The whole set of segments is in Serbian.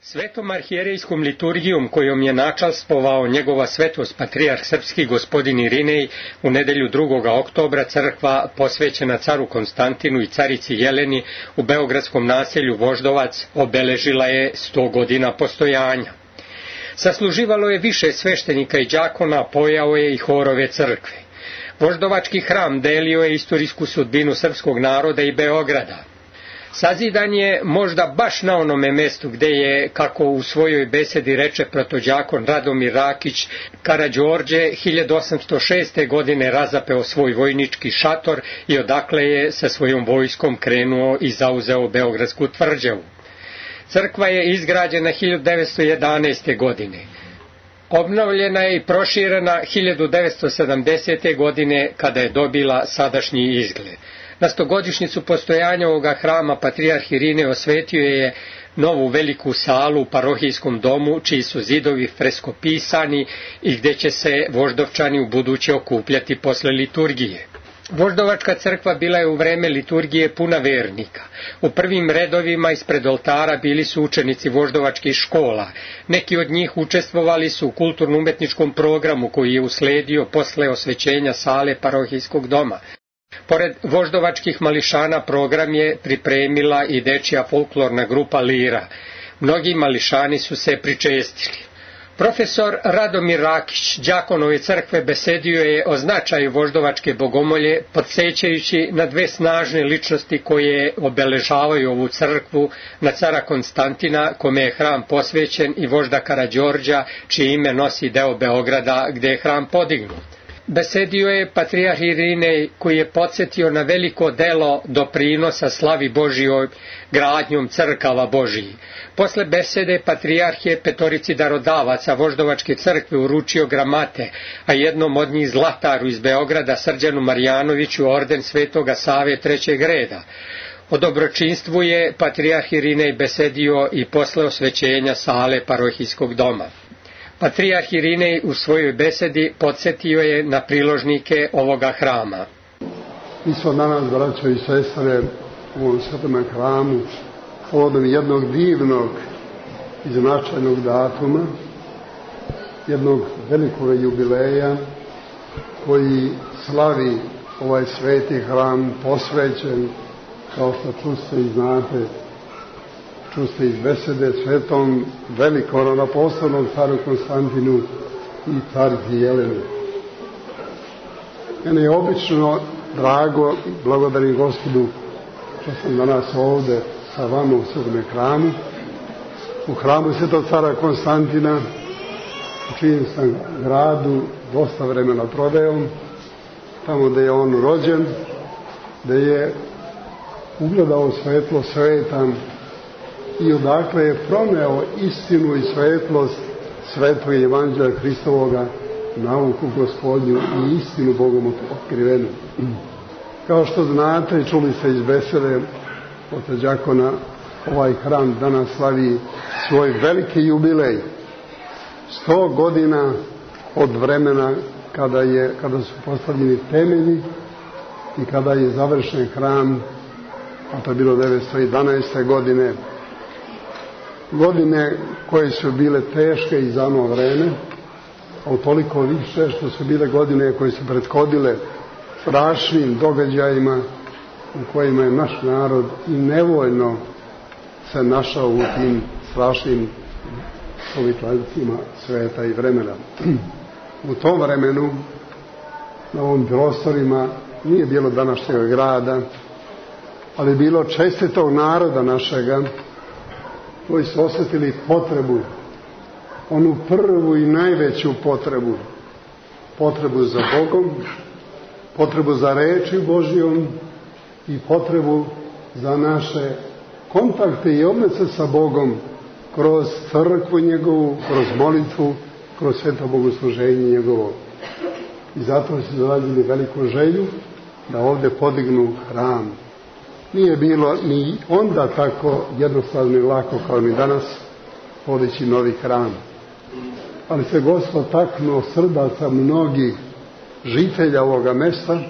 Svetom arhijerejskom liturgijom kojom je načastvovao njegova svetost patrijarh srpski gospodin Irinej u nedelju 2. oktobra crkva posvećena caru Konstantinu i carici Jeleni u beogradskom naselju Voždovac obeležila je 100 godina postojanja. Sasluživalo je više sveštenika i đakona, pojao je i horove crkve. Voždovački hram delio je istorijsku sudbinu srpskog naroda i Beograda. Sazidan je možda baš na onome mestu gde je, kako u svojoj besedi reče protođakon Radomir Rakić, Karađorđe 1806. godine razapeo svoj vojnički šator i odakle je sa svojom vojskom krenuo i zauzeo Beogradsku tvrđavu. Crkva je izgrađena 1911. godine. Obnovljena je i proširena 1970. godine kada je dobila sadašnji izgled. Na 100-godišnjicu postojanja ovoga hrama patrijarh Irinej osvetio je novu veliku salu u parohijskom domu, čiji su zidovi freskopisani i gde će se voždovčani u buduće okupljati posle liturgije. Voždovačka crkva bila je u vreme liturgije puna vernika. U prvim redovima ispred oltara bili su učenici voždovačkih škola. Neki od njih učestvovali su u kulturno-umetničkom programu koji je usledio posle osvećenja sale parohijskog doma. Pored voždovačkih mališana program je pripremila i dečija folklorna grupa Lira. Mnogi mališani su se pričestili. Profesor Radomir Rakić, đakon ove crkve, besedio je o značaju voždovačke bogomolje, podsećajući na dve snažne ličnosti koje obeležavaju ovu crkvu, na cara Konstantina, kome je hram posvećen, i vožda Karađorđa, čije ime nosi deo Beograda gde je hram podignut. Besedio je patrijarh Irinej, koji je podsjetio na veliko delo doprinosa slavi Božijoj gradnjom crkava Božiji. Posle besede patrijarh je petorici darodavaca Voždovačke crkve uručio gramate, a jednom od njih zlataru iz Beograda Srđanu Marjanoviću orden Svetoga Save trećeg reda. O dobročinstvu je patrijarh Irinej besedio i posle osvećenja sale parohijskog doma. Patrijarh Irinej u svojoj besedi podsjetio je na priložnike ovoga hrama. Mi smo danas, braćo i sestre, u ovom svetome hramu povodom jednog divnog i značajnog datuma, jednog velikog jubileja koji slavi ovaj sveti hram posvećen, kao što čuste i znate, čuste iz besede, svetom velikoapostolnom caru Konstantinu i carici Jeleni. Mene je obično drago, blagodarim Gospodu, što sam danas ovde sa vama u svetome hramu, u hramu svetog cara Konstantina, u čijem sam gradu dosta vremena proveo, tamo gde je on rođen, gde je ugledao svetlo sveta i odakle je proneo istinu i svetlost svetog evanđelja Hristovoga, nauku Gospodnju i istinu Bogom otkrivenu. Kao što znate, čuli ste iz besede od đakona, ovaj hram danas slavi svoj veliki jubilej. 100 godina od vremena kada su postavljeni temelji i kada je završen hram, a to je bilo 1911. godine. Godine koje su bile teške i za ono vreme, a toliko više što su bile godine koje su prethodile strašnim događajima u kojima je naš narod i nevoljno se našao u tim strašnim povitlancima sveta i vremena. U tom vremenu, na ovim prostorima, nije bilo današnjeg grada, ali bilo čestitog naroda našega, koji su osjetili potrebu, onu prvu i najveću potrebu za Bogom, potrebu za reči Božijom i potrebu za naše kontakte i odnose sa Bogom kroz crkvu njegovu, kroz molitvu, kroz sveto bogosluženje njegovo. I zato su zaradili veliku želju da ovdje podignu hram. Nije bilo ni onda tako jednostavno i lako kao ni danas podići novi hram. Ali se Gospod taknuo srdaca mnogih žitelja ovoga mesta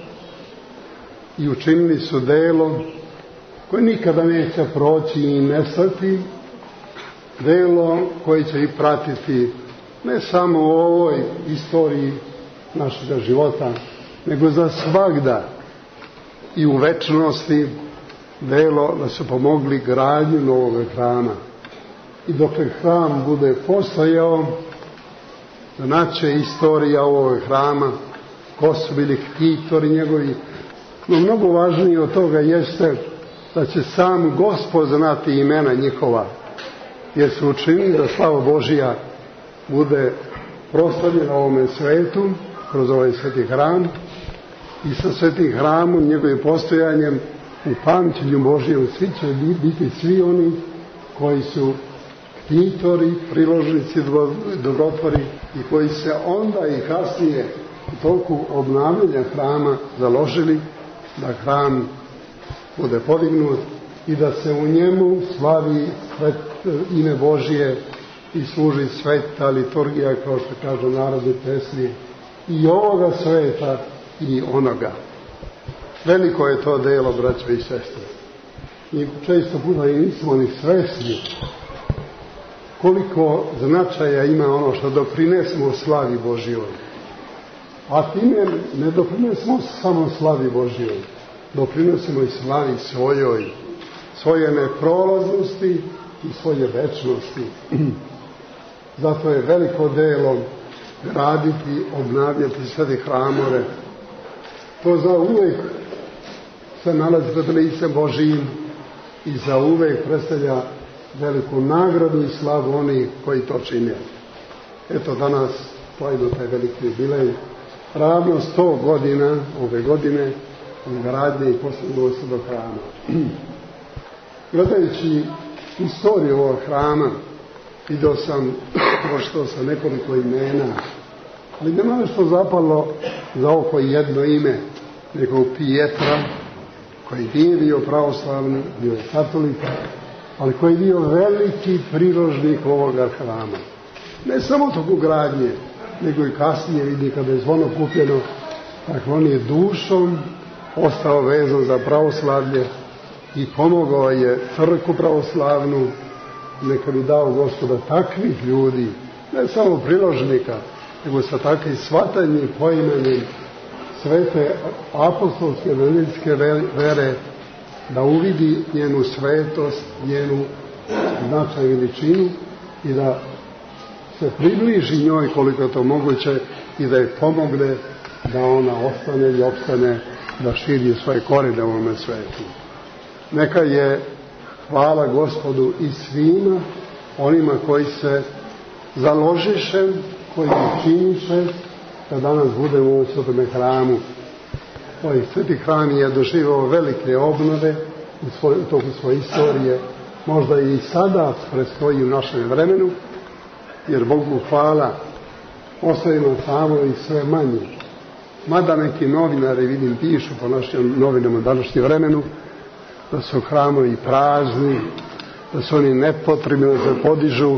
i učinili su delo koje nikada neće proći i nestati, delo koje će i pratiti ne samo u ovoj istoriji našega života, nego za svagda i u večnosti delo da su pomogli gradnju novog hrama. I dok hram bude postojao, znače istorija ovog hrama, ko su bili ktitori njegovi. No mnogo važnije od toga jeste da će sam Gospod znati imena njihova, jer su učinili da slava Božija bude proslavljena ovome svetu kroz ovaj sveti hram i sa svetim hramom, njegovim postojanjem u pamćenju Božijem svi će biti svi oni koji su ktitori, priložnici, dobrotvori i koji se onda i kasnije u toku obnavljanja hrama založili da hram bude podignut i da se u njemu slavi ime Božije i služi sveta liturgija, kao što kažu narodni pesmi, i ovoga sveta i onoga. Veliko je to delo, braćo i sestre. I često puta i nismo ni svesni koliko značaja ima ono što doprinesemo slavi Božjoj. A time ne doprinesemo samo slavi Božjoj, doprinesemo i slavi svojoj, svoje neprolaznosti i svoje večnosti. Zato je veliko delo graditi, obnavljati sve hramove. To za uvek se nalazi pred licem Božijim i za uvek predstavlja veliku nagradu i slavu onih koji to čine. Eto, danas slavimo taj veliki jubilej, ravno 100 godina ove godine od gradnje i postavljanja do hrama. Gledajući istoriju ovog hrama, vidio sam, pročitao sam nekoliko imena, ali nema nešto zapalo za oko jedno ime, nekog Pijetra, koji nije bio pravoslavni, bio je katolika, ali koji je bio veliki priložnik ovoga hrama. Ne samo toku gradnje, nego i kasnije vidi kada je zvono kupljeno, dakle on je dušom ostao vezan za pravoslavlje i pomogao je crkvu pravoslavnu. Neka bi dao Gospoda takvih ljudi, ne samo priložnika, nego sa takvim shvatanjem, poimanjem svete apostolske velikske vere, da uvidi njenu svetost, njenu značaj i veličinu i da se približi njoj koliko je to moguće i da je pomogne da ona ostane i opstane, da širi svoje korijene u ovome svetu. Neka je hvala Gospodu i svima onima koji se založiše, koji učiniše da danas budemo u ovom svetome hramu. Ovaj sveti hram je doživao velike obnove u toku svoje istorije, možda i sada predstoji u našem vremenu, jer Bogu hvala ostavimo samo i sve manje. Mada neki novinari, vidim, pišu po našim novinama u današnjem vremenu da su hramovi prazni, da su oni nepotrebni, da se podižu.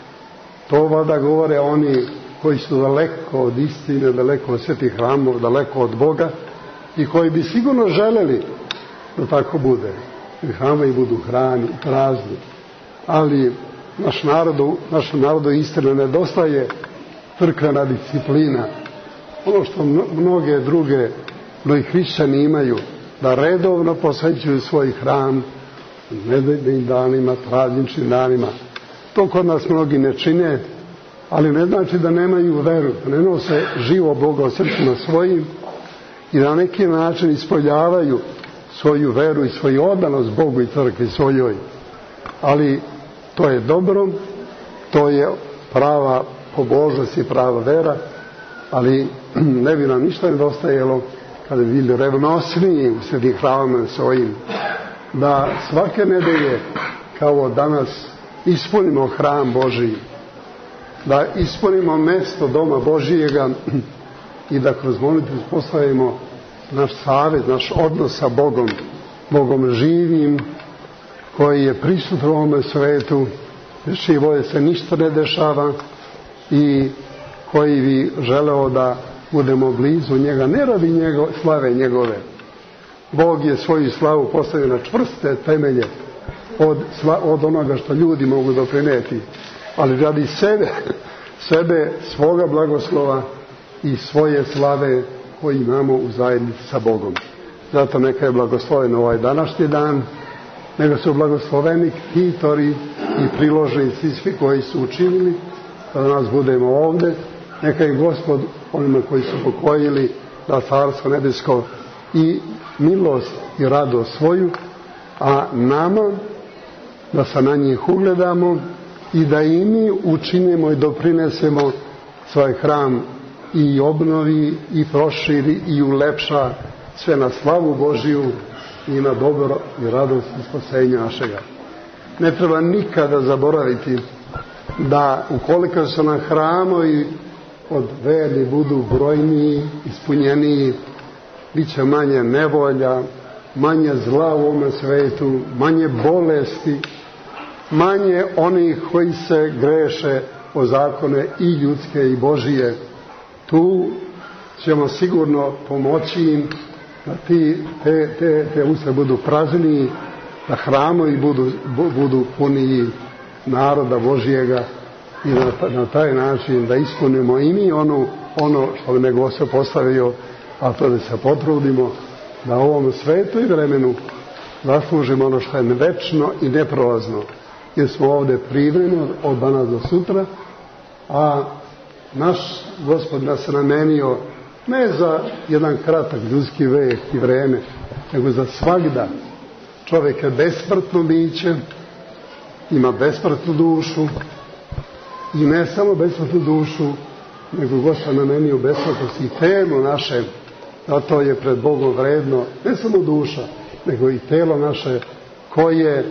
To valjda govore oni koji su daleko od istine, daleko od svetih hramova, daleko od Boga i koji bi sigurno želeli da tako bude. I hramovi budu prazni. Ali našem narodu istina nedostaje crkvena disciplina. Ono što mnoge druge hrišćani imaju, da redovno posvećuju svoj hram nedeljnim danima, prazničnim danima. To kod nas mnogi ne čine, ali ne znači da nemaju veru, da ne nose živo Boga u srcima svojim i na neki način ispoljavaju svoju veru i svoju odanost Bogu i crkvi svojoj. Ali to je dobro, to je prava pobožnost i prava vera, ali ne bi nam ništa nedostajalo kada bi bili revnosniji u svetim hramima svojim, da svake nedelje kao danas ispunimo hram Božiji, da ispunimo mesto doma Božijega i da kroz molitvu postavimo naš savez, naš odnos sa Bogom, Bogom živim, koji je prisutan u ovome svetu, živo se ništa ne dešava i koji bi želeo da budemo blizu njega, ne radi slave njegove. Bog je svoju slavu postavio na čvrste temelje od onoga što ljudi mogu doprineti, ali radi sebe, svoga blagoslova i svoje slave koji imamo u zajednici sa Bogom. Zato neka je blagosloven ovaj današnji dan, neka su blagosloveni ktitori i priložnici svi koji su učinili da nas budemo ovde. Neka je Gospod onima koji su pokojili da Carstvo nebesko i milost i radost svoju, a nama da se na njih ugledamo i da i mi učinimo i doprinesemo svoj hram i obnovi i proširi i ulepša sve na slavu Božiju i na dobro i radost i spasenja našega. Ne treba nikada zaboraviti da ukoliko su nam hramovi od verni budu brojniji, ispunjeniji, bit će manje nevolja, manje zla u ovome svetu, manje bolesti, manje onih koji se greše o zakone i ljudske i Božije. Tu ćemo sigurno pomoći im da te usta budu prazniji, da hramovi budu puniji naroda Božijega i na taj način da ispunimo i mi ono što nam je Gospod postavio, a to da se potrudimo da u ovom svetu i vremenu zaslužimo ono što je večno i neprolazno, jer smo ovde privremeno od danas do sutra, a naš Gospod nas namenio ne za jedan kratak ljudski vek i vreme, nego za svagda. Čovjek je besmrtno biće, ima besmrtnu dušu i ne samo besmrtnu dušu, nego Gospod namenio besmrtnost i telo naše, a to je pred Bogom vredno, ne samo duša, nego i telo naše koje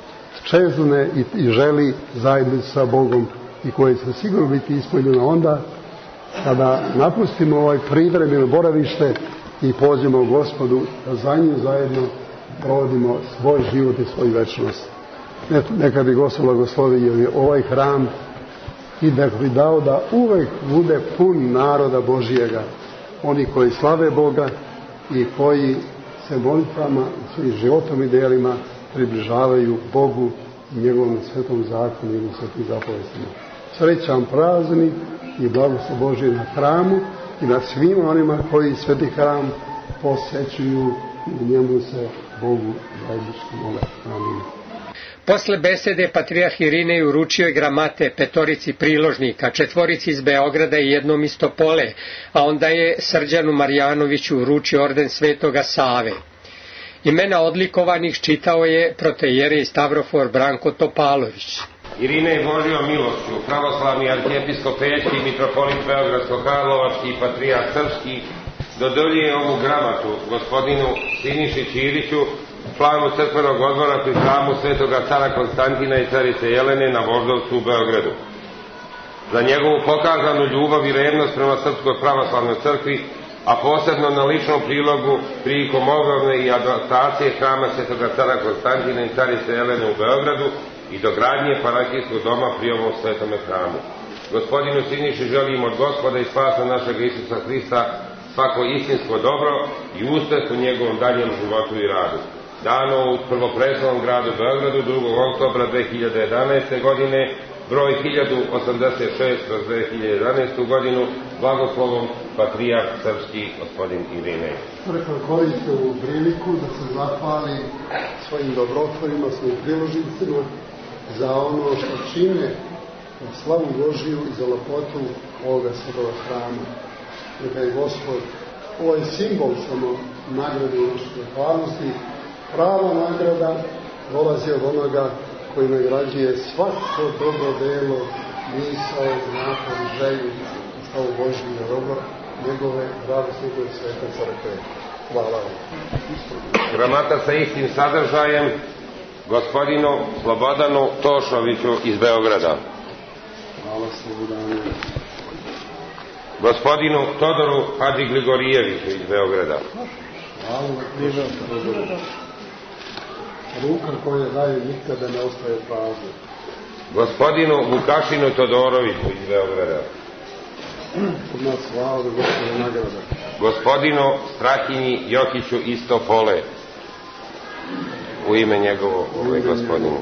čezne i želi zajednicu sa Bogom i koje će sigurno biti ispunjeno onda kada napustimo ovaj privremeno boravište i pođemo Gospodu da za njim zajedno provodimo svoj život i svoju večnost. Neka bi Gospod blagoslovio ovaj hram i da bi dao da uvek bude pun naroda Božijega, oni koji slave Boga i koji se molitvama i svojim životom i delima približavaju Bogu i njegovom svetom zakonu i svetim zapovestima. Srećan praznik i blagoslov Božije na hramu i na svima onima koji sveti hram posećuju i njemu se Bogu zajednički mole. Amin. Posle besede patrijarh Irinej uručio je gramate 5 priložnika, 4 iz Beograda i 1 iz Topole, a onda je Srđanu Marjanoviću uručio orden Svetoga Save. Imena odlikovanih čitao je protoijerej Stavrofor Branko Topalović. Irinej Božijom milošću, pravoslavni arhijepiskop Peljski, mitropolit Beogradsko-Karlovački i patrijarh Srpski dodeljuje ovu gramatu gospodinu Siniši Ćiriću, članu crkvenog odbora pri hramu Svetoga cara Konstantina i carice Jelene na Voždovcu u Beogradu. Za njegovu pokazanu ljubav i revnost prema Srpskoj pravoslavnoj crkvi, a posebno na ličnom prilogu prilikom obnove i adaptacije hrama Svetoga cara Konstantina i carice Jelene u Beogradu i dogradnje parohijskog doma pri ovom svetome hramu. Gospodinu Siniši želim od Gospoda i spasa našeg Isusa Hrista svako istinsko dobro i uspeh u njegovom daljem životu i radu. Dano u prvoprestolnom gradu Beogradu 2. oktobra 2011. godine, broj 1086/2011. godinu, blagoslovom patrijarh Srpski gospodin Irinej. Crkva koristi ovu priliku da se zahvali svojim dobrotvorima, svojim priložnicima za ono što čine na slavu Božiju i za lepotu ovoga svetova hrama. Neka je Gospod, ovo je simbol samo nagrade i naše zahvalnosti. Prava nagrada dolazi od onoga koji nagrađuje svako dobro delo, misao, napor i želju za ovo Božje dobro, njegove radosti koje sveta crkve. Hvala vam. Gramata sa istim sadržajem gospodinu Slobodanu Tošoviću iz Beograda. Hvala Slobodanu. Gospodinu Todoru Hadži-Gligorijeviću iz Beograda. Hvala križa Todoru. Ruka koja daje nikada ne ostaje prazna. Gospodinu Vukašinu Todoroviću iz Beograda. Kod nas hvala da Gospodina nagrada. Gospodinu Strahinji Jokiću iz Topole. u ime njegovo, Gospodinu.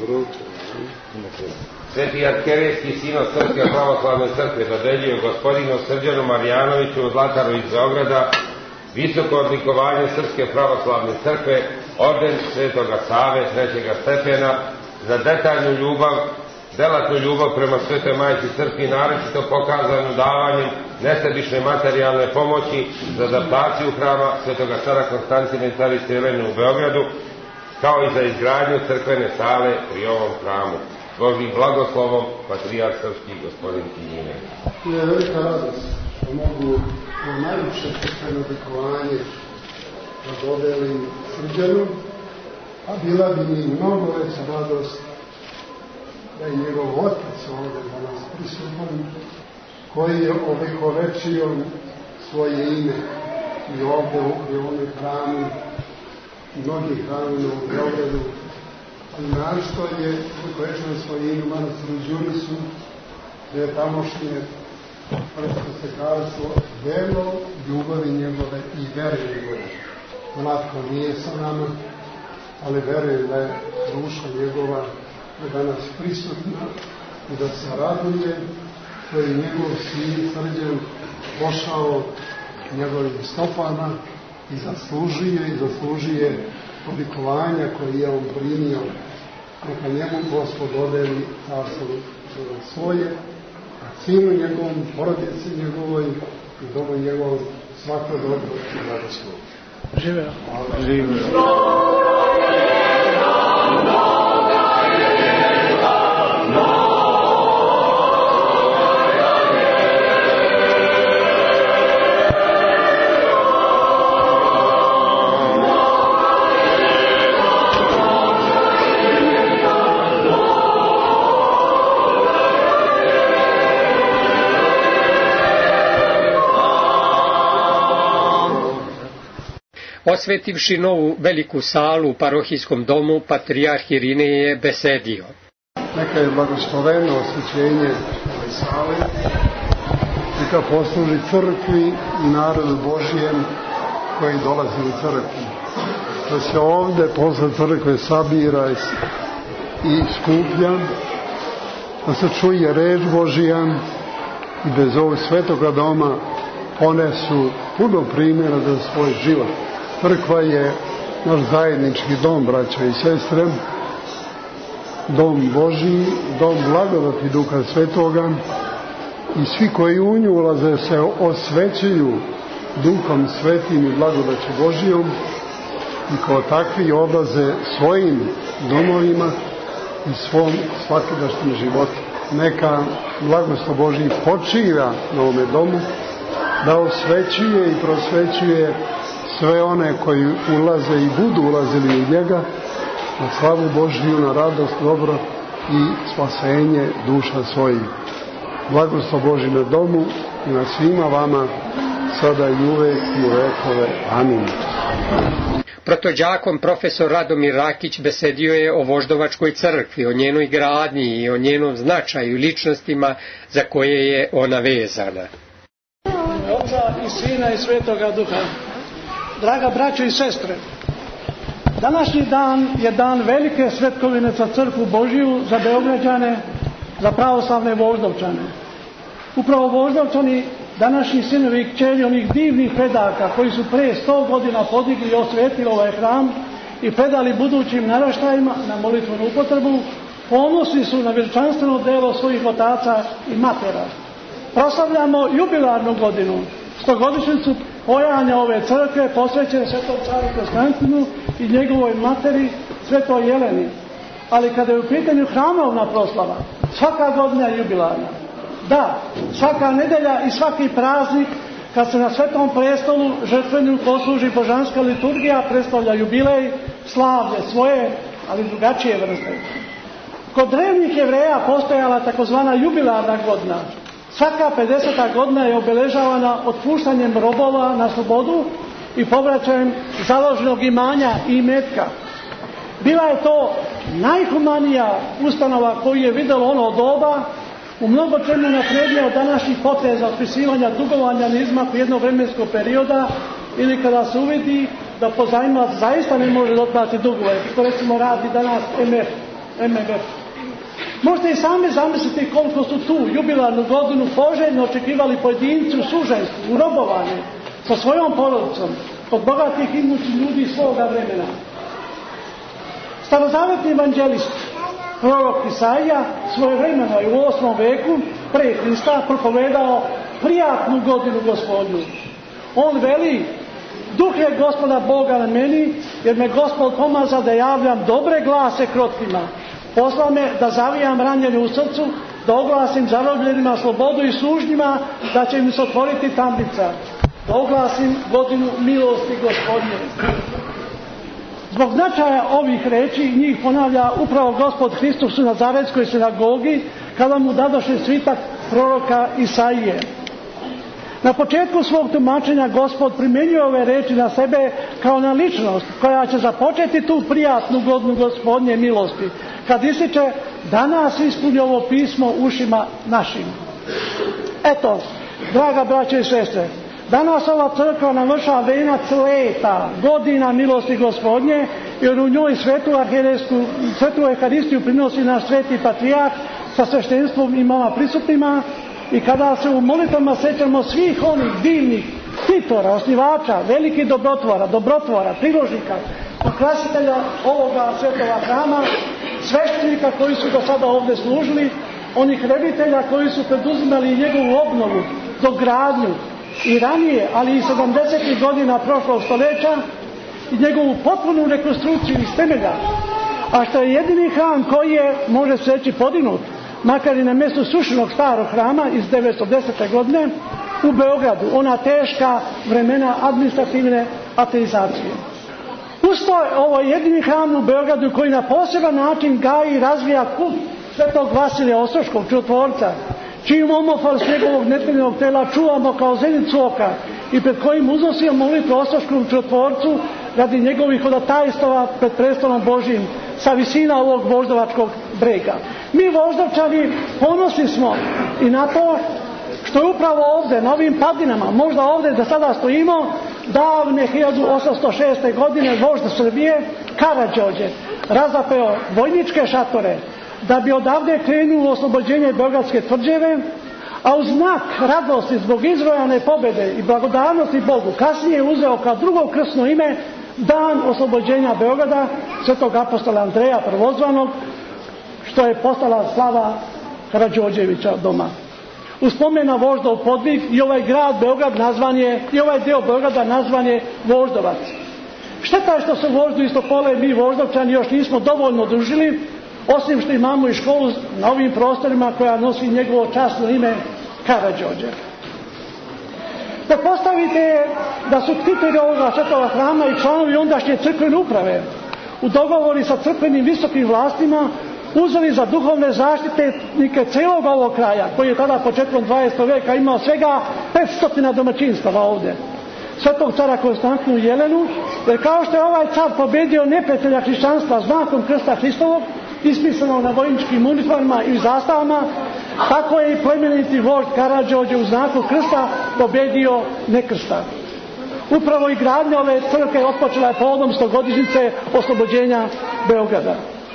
Sveti arhijerejski sinod Srpske pravoslavne crkve dodeljuje gospodinu Srđanu Marjanoviću od Zlataru iz Beograda visoko odlikovanje Srpske pravoslavne crkve, orden Svetoga Save trećega stepena za detaljnu ljubav, delatnu ljubav prema Svetoj Majci Crkvi, naročito pokazanu davanjem nesebične materijalne pomoći za adaptaciju hrama Svetoga cara Konstantina i carice Jelene u Beogradu, kao i za izgradnju crkvene sale pri ovom hramu. Božjim blagoslovom, patrijarh srpski gospodin Kiljine. Je velika radost što mogu najljepše crkveno odlikovanje da dodelim Srđanu, a bila bi mi mnogo veća radost da je njegov otac ovdje danas prisutan, koji je ovekovečio svoje ime i ovdje u ovome hramu, mnogih hramima u Beogradu, ali našto je ovekovečio svoje ime u manastiru Đurisu, gdje je tamošnje prvostekarstvo verno ljubavi njegove i vere njegove. Vlatko nije sa nama, ali verujem da je duša njegova danas prisutna i da se raduje što je njegov sin Srđan pošao njegovim stopama i zaslužuje odlikovanja koje je on primio. Neka njemu Gospod dodeli carstvo svoje, a sinu njegovom, porodici njegovoj i domu njegovom svako dobro i blagoslov. Živeo. Osvetivši novu veliku salu u parohijskom domu, patrijarh Irinej je besedio. Neka je blagosloveno osvećenje ove sale, neka posluži crkvi i narodu Božijem koji dolazi u crkvu. Da se ovdje posle crkve sabira i skuplja, da se čuje reč Božija i bez ovog svetoga doma ponesu puno primjera za svoj život. Crkva je naš zajednički dom, braćo i sestre, dom Božiji, dom blagodati Duha Svetoga i svi koji u nju ulaze se osvećuju Duhom Svetim i blagodaću Božijom i kao takvi obraze svojim domovima i svom svakidašnjem životu. Neka blagoslov Božiji počiva na ovome domu, da osvećuje i prosvećuje sve one koji ulaze i budu ulazili u njega, na slavu Božiju, na radost, dobro i spasenje duša svojih. Blagoslov Božji na domu i na svima vama, sada i uvek i u vekove. Amin. Protođakom profesor Radomir Rakić besedio je o Voždovačkoj crkvi, o njenoj gradnji i o njenom značaju i ličnostima za koje je ona vezana. Oca i Sina i Svetoga Duha. Draga braćo i sestre, današnji dan je dan velike svetkovine za crkvu Božiju, za Beograđane, za pravoslavne Voždovčane. Upravo Voždovčani, današnji sinovi i kćeri onih divnih predaka koji su pre 100 godina podigli i osvetili ovaj hram i predali budućim naraštajima na molitvenu upotrebu, ponosni su na veličanstveno delo svojih otaca i matera. Proslavljamo jubilarnu godinu, 100-godišnjicu pojanja ove crkve posvećene Svetom caru Konstantinu i njegovoj materi Svetoj Jeleni. Ali kada je u pitanju hramovna proslava, svaka godina je jubilarna. Da, svaka nedelja i svaki praznik kad se na Svetom prestolu žrtvenu posluži božanska liturgija predstavlja jubilej, slavlje svoje, ali drugačije vrste. Kod drevnih Jevreja postojala takozvana jubilarna godina. Svaka 50. godina je obeležavana otpuštanjem robova na slobodu i povraćajem založenog imanja i imetka. Bila je to najhumanija ustanova koju je vidjelo ono doba, u mnogo čemu naprednija od današnjih poteza otpisivanja dugovanja na izmaku jednog vremenskog perioda ili kada se uvidi da pozajmilac zaista ne može otplati dugove, što recimo radi danas MMF. Možete i sami zamisliti koliko su tu jubilarnu godinu poželjno očekivali pojedinci u suženstvu, u robovanju, sa svojom porodicom, od bogatih i imućih ljudi svoga vremena. Starozavetni evanđelist, prorok Isaija, svojevremeno je u 8. veku pre Hrista propovedao prijatnu godinu Gospodnju. On veli: Duh je Gospoda Boga na meni, jer me Gospod pomaza da javljam dobre glase krotkima. Posla me da zavijam ranjene u srcu, da oglasim zarobljenima slobodu i služnjima, da će mi se otvoriti tamnica. Da oglasim godinu milosti Gospodnje. Zbog značaja ovih reči njih ponavlja upravo Gospod Hristos u Nazaretskoj sinagogi kada mu dadoše svitak proroka Isaije. Na početku svog tumačenja Gospod primjenjuje ove reči na sebe kao na ličnost koja će započeti tu prijatnu godinu Gospodnje milosti, kad ističe: danas ispuni ovo pismo ušima našim. Eto, draga braće i sestre, danas ova crkva navršava venac leta, godina milosti Gospodnje, jer u njoj svetu Euharistiju prinosi naš sveti patrijarh sa sveštenstvom i mama prisutnima. I kada se u molitvama sjećamo svih onih divnih titora, osnivača, velikih dobrotvora, priložnika, ukrasitelja ovoga svetoga hrama, sveštenika koji su do sada ovdje služili, onih reditelja koji su preduzimali njegovu obnovu, dogradnju i ranije, ali i 70. godina prošlog stoljeća, i njegovu potpunu rekonstrukciju iz temelja, a što je jedini hram koji je, može se reći, podignut, makar i na mjestu srušenog starog hrama iz 910. godine u Beogradu, ona teška vremena administrativne ateizacije. Usto ovo je jedini hram u Beogradu koji na poseban način gaji i razvija kult svetog Vasilija Ostroškog, čudotvorca, čijim omofal s njegovog netvrljenog tela čuvamo kao zenicu oka i pred kojim uznosimo molitvu Ostroškom čudotvorcu radi njegovih hodatajstava pred prestolom Božjim sa visina ovog voždovačkog brega. Mi Voždovčani ponosni smo i na to što je upravo ovdje, na ovim padinama, možda ovdje da sada stojimo, davne 1806. godine vožd Srbije, Karađorđe, razapeo vojničke šatore da bi odavde krenulo oslobođenje Beogradske tvrđave, a u znak radosti zbog izvojane pobjede i blagodarnosti Bogu kasnije je uzeo kao drugo krsno ime dan oslobođenja Beograda svetog apostola Andreja prvozvanog, što je postala slava Karađorđevića doma. U spomen na voždov podvig i ovaj grad Beograd nazvan je, i ovaj deo Beograda nazvan je Voždovac. Šteta je što se voždu Istopole mi Voždovčani još nismo dovoljno družili, osim što imamo i školu na ovim prostorima koja nosi njegovo časno ime Karađorđe. Pretpostavite da su ktiteri ovoga svetova hrama i članovi ondašnje crkvene uprave u dogovori sa crkvenim visokim vlastima uzeli za duhovne zaštitnike celog ovog kraja, koji je tada početkom 20. veka imao svega 500 domaćinstava ovdje, svetog cara Konstantinu Jelenu, jer kao što je ovaj car pobedio neprijatelja hrišćanstva znakom krsta Hristovog, ispisanog na vojničkim uniformama i zastavama, tako je i plemeniti vožd Karađorđe u znaku krsta pobedio nekrsta. Upravo i gradnja ove crkve otpočela je povodom 100-godišnjice oslobođenja Beograda.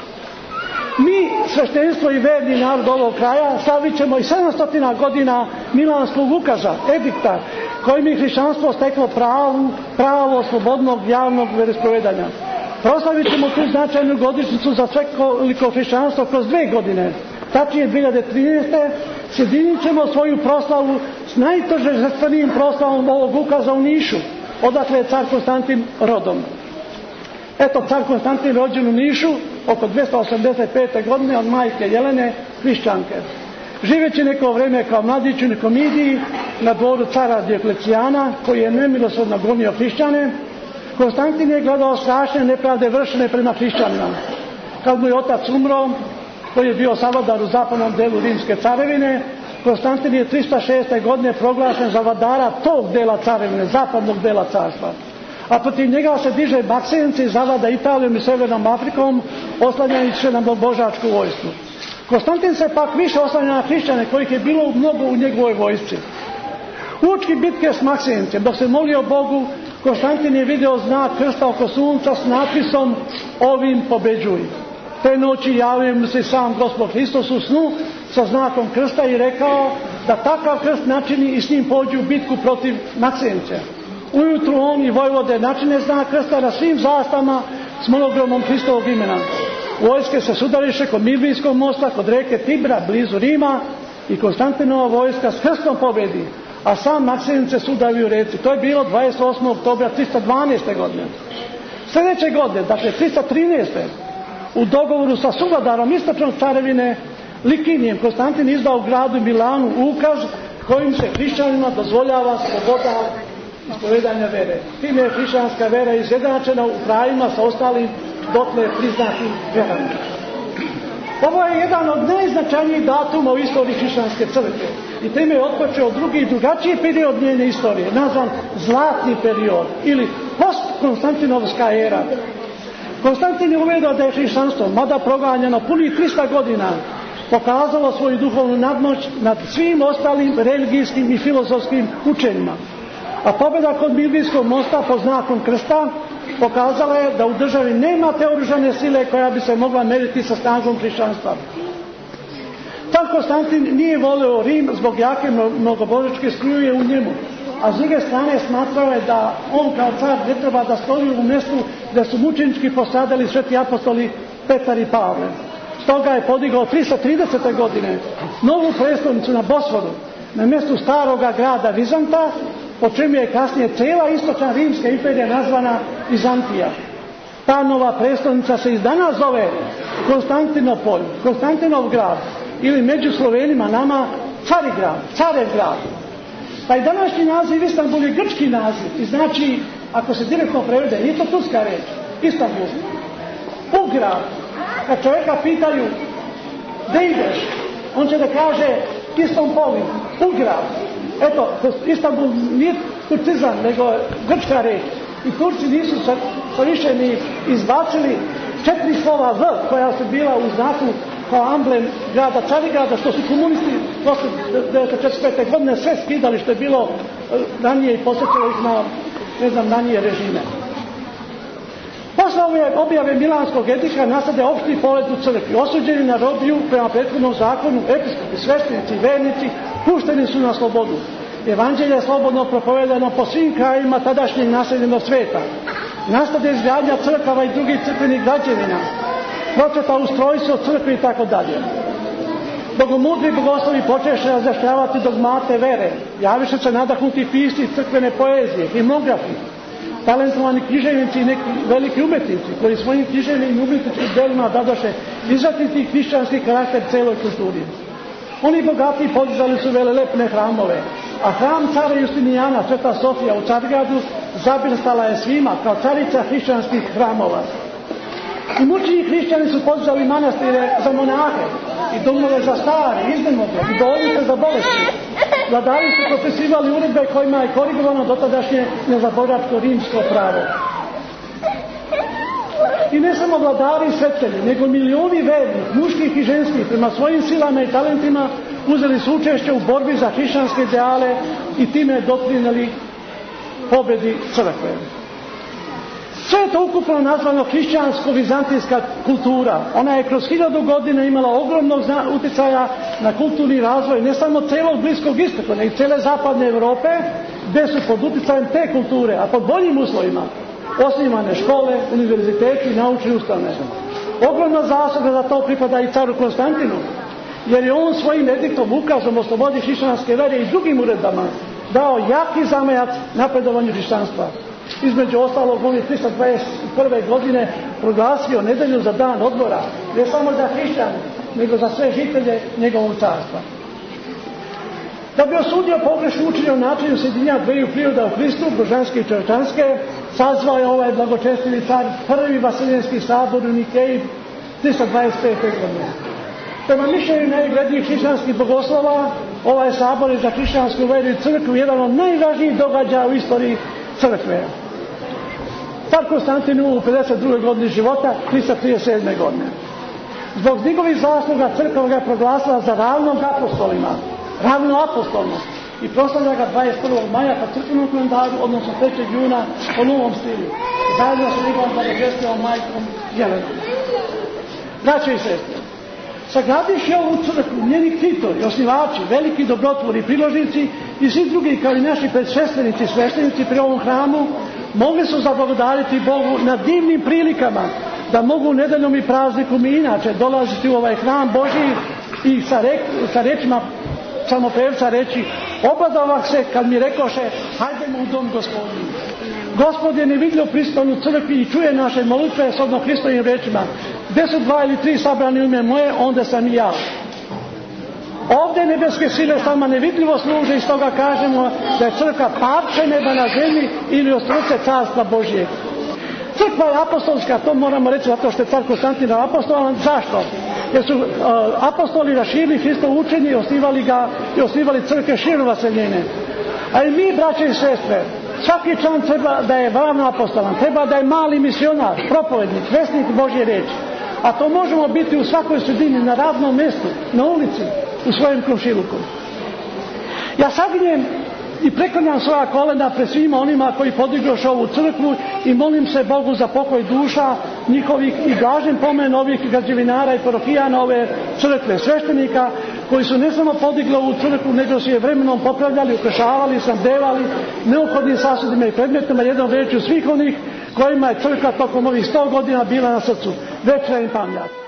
Mi, sveštenstvo i verni narod ovog kraja, slavit ćemo i 700 godina Milanskog ukaza, edikta, kojim je hrišćanstvo steklo pravo slobodnog javnog veroispovedanja. Proslavit ćemo tu značajnu godišnjicu za svekoliko hrišćanstvo kroz 2 godine. Tačnije 2013. sjedinit ćemo svoju proslavu s najtožestvenijim proslavom ovog ukaza u Nišu, odakle je car Konstantin rodom. Eto, car Konstantin rođen u Nišu oko 285. godine od majke Jelene, hrišćanke. Živeći neko vrijeme kao mladić u Nikomidiji na dvoru cara Dioklecijana, koji je nemilosrdno gonio hrišćane, Konstantin je gledao strašne nepravde vršene prema hrišćanima. Kad mu je otac umro, koji je bio savladar u zapadnom delu Rimske carevine, Konstantin je 306. godine proglašen za vladara tog dela carevine, zapadnog dela carstva. A protiv njega se diže Baksenci i zavlada Italijom i Severnom Afrikom, oslanjajući se na božačku vojsku. Konstantin se pak više oslanja na hrišćane, kojih je bilo mnogo u njegovoj vojsci. Uoči bitke s Maksencem, dok se molio Bogu, Konstantin je video znak krsta oko sunca s napisom ovim pobeđuj. Te noći javio mu se sam Gospod Hristos u snu sa znakom krsta i rekao da takav krst načini i s njim pođu u bitku protiv Maksimca. Ujutru on i vojvode načine znak krsta na svim zastavama s monogromom Hristovog imena. Vojske se sudariše kod Milvijskog mosta, kod reke Tibra, blizu Rima, i Konstantinova vojska s krstom pobjedi, a sam Maksimir se sudavi u reci. To je bilo 28. oktobra 312. godine. Sljedeće godine, dakle 313. u dogovoru sa suvladarom istočne carevine Likinijem, Konstantin izdao u gradu Milanu ukaz kojim se hrišćanima dozvoljava sloboda ispovedanja vere. Time je hrišćanska vera izjednačena u pravima sa ostalim dotle priznatim verama. Ovo je jedan od najznačajnijih datuma u istoriji hrišćanske crkve i time je otpočeo drugi i drugačiji period njene istorije, nazvan zlatni period ili post-Konstantinovska era. Konstantin je uvjerio da je hrišćanstvo, mada proganjano punih 300 godina, pokazalo svoju duhovnu nadmoć nad svim ostalim religijskim i filozofskim učenjima. A pobjeda kod Milvijskog mosta pod znakom krsta pokazala je da u državi nema te oružane sile koja bi se mogla meriti sa snagom hrišćanstva. Tad Konstantin nije volio Rim zbog jake mnogobožačke struje u njemu, a s druge strane smatrao je da on kao car ne treba da stoji u mjestu gdje su mučenički postradali sveti apostoli Petar i Pavle. Stoga je podigao 330. godine novu prestolnicu na Bosforu, na mjestu staroga grada Vizanta, po čemu je kasnije cijela istočna rimska imperija nazvana Vizantija. Ta nova prestolnica se i danas zove Konstantinopolj, Konstantinov grad, ili među Slovenima nama Carigrad, Carev grad. Pa i današnji naziv Istanbul je grčki naziv i znači, ako se direktno prevede, nije to turska reč, Istanbul. U grad. Kad čovjeka pitaju gdje ideš, on će da kaže Istanbul, u grad. Eto, Istanbul nije turcizam, nego grčka reč. I Turci nisu sa više ni izbacili 4 slova V koja su bila u znaku kao amblem grada Carigrada, što su komunisti posle 1945. godine sve skidali što je bilo ranije i posjećalo ih na, ne znam, ranije režime. Posle ove objave Milanskog edikta nastade opšti polet u crkvi. Osuđeni na robiju prema prethodnom zakonu, episkopi, sveštenici i vernici pušteni su na slobodu. Evanđelje je slobodno propovedano po svim krajima tadašnjeg naseljenog sveta. Nastade izgradnja crkava i drugih crkvenih građevina, početa ustrojstvo crkve i tako dalje. Bogomudri bogoslovi počeše razjašnjavati dogmate vere, javiše se nadahnuti pisci crkvene poezije, himnografi, talentovani književnici i neki veliki umetnici koji svojim književnim i umetničkim djelima dadoše izraziti hrišćanski karakter celoj kulturi. Oni bogati podizali su velelepne hramove, a hram cara Justinijana, Sveta Sofija u Carigradu, zablistala je svima kao carica hrišćanskih hramova. I mučeni hrišćani su podizali manastire za monahe i domove za stare, iznemogle i bolnice za bolesti. Vladari su propisivali uredbe kojima je korigovano dotadašnje nezaboravsko rimsko pravo. I ne samo vladari i svetitelji, nego milioni vernih, muških i ženskih, prema svojim silama i talentima uzeli su učešće u borbi za hrišćanske ideale i time doprinijeli pobjedi crkve. Sve je to ukupno nazvano hrišćansko-vizantijska kultura. Ona je kroz 1000 godina imala ogromnog utjecaja na kulturni razvoj ne samo celog Bliskog istoka, nego i cele zapadne Europe, gdje su pod utjecajem te kulture, a pod boljim uslovima, osnivane škole, univerziteti i naučne ustanove. Ogromna zasluga za to pripada i caru Konstantinu, jer je on svojim ediktom, ukazom o slobodi hrišćanske vere i drugim uredbama dao jaki zamajac napredovanju hrišćanstva. Između ostalog, on je 321. godine proglasio nedelju za dan odmora, ne samo za hrišćane, nego za sve žitelje njegovog carstva. Da bi osudio pogrešno učenje o načinu sjedinja dveju priroda u Hristu, božanske i čovječanske, sazvao je ovaj blagočestivi car prvi Vaseljenski sabor u Nikeji 325. godine. Prema mišljenju najuglednijih hrišćanskih bogoslova, ovaj sabor je za hrišćansku veru i crkvu jedan od najvažnijih događaja u istoriji crkve. Car Konstantin u 52. godini života, 337. godine. Zbog njegovih zasluga crkva ga je proglasila za ravnog apostolima, ravnoapostolno, i proslavlja ga 21. maja po crkvenom kalendaru, odnosno 3. juna po novom stilu, zajedno sa njegovom blagožestvenom majkom Jelenom. Braće i sestre, sagradivši ovu crkvu, njeni ktitori, osnivači, veliki dobrotvori, priložnici i svi drugi kao i naši predsveštenici, sveštenici pri ovom hramu, mogli su zablagodariti Bogu na divnim prilikama da mogu nedeljom i praznikom i inače dolaziti u ovaj hram Božji i sa rečima samopevca reći: obradovah se kad mi rekoše hajdemo u dom Gospodin. Gospod je nevidljivo prisutan u crkvi i čuje naše molitve shodno Hristovim rečima: gdje su 2 ili 3 sabrani u ime moje, onda sam i ja. Ovdje nebeske sile sama nevidljivo služe i stoga kažemo da je crkva parče neba na zemlji ili ostruce carstva Božjeg. Crkva je apostolska, to moramo reći zato što je car Konstantin apostolan. Zašto? Jer su apostoli raširili Hristovo učenje i osnivali crkve širom vaseljene. A i mi, braće i sestre, svaki član treba da je glavno apostolan, treba da je mali misionar, propovednik, vesnik Božje riječi. A to možemo biti u svakoj sredini, na radnom mjestu, na ulici, u svojem komšiluku. Ja saginjem i preklanjam svoja kolena pred svima onima koji podignuše ovu crkvu i molim se Bogu za pokoj duša njihovih i blažen pomen ovih građevinara i parohijana ove crkve, sveštenika koji su ne samo podigli ovu crkvu, nego su je vremenom popravljali, ukrešavali, snabdevali neophodnim sasudima i predmetima, jednom rečju svih onih kojima je crkva tokom ovih 100 godina bila na srcu. Večna im pamćat.